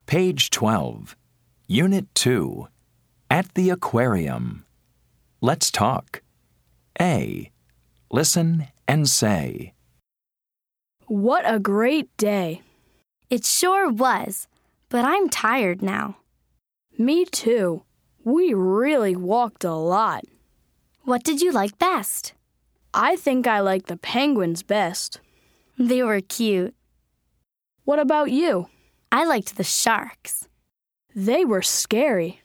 Page 12. Unit 2. At the aquarium. Let's talk. A. Listen and say. What a great day. It sure was, but I'm tired now. Me too. We really walked a lot. What did you like best? I think I like the penguins best. They were cute. What about you? I liked the sharks. They were scary.